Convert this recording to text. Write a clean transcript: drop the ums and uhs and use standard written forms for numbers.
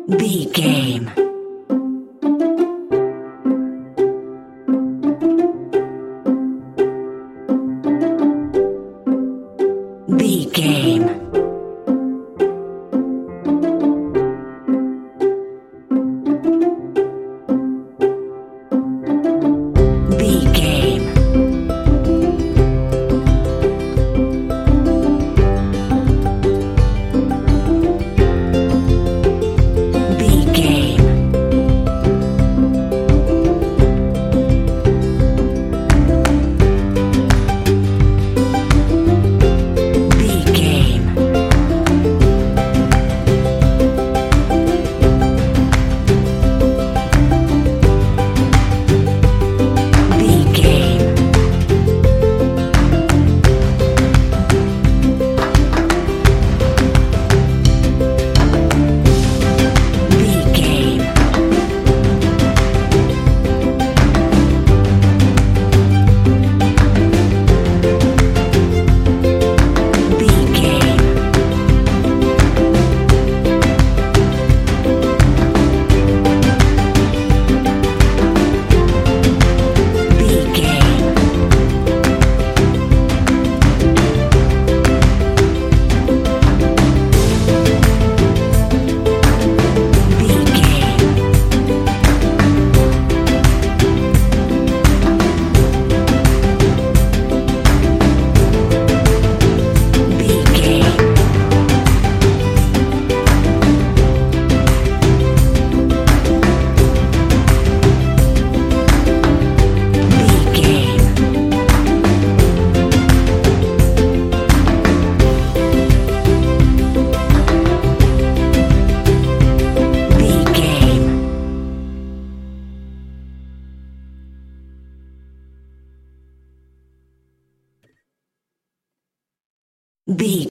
The game. The game. The game. The game. The game. The game. The game. The game. The game. The game. The game. The game. The game. The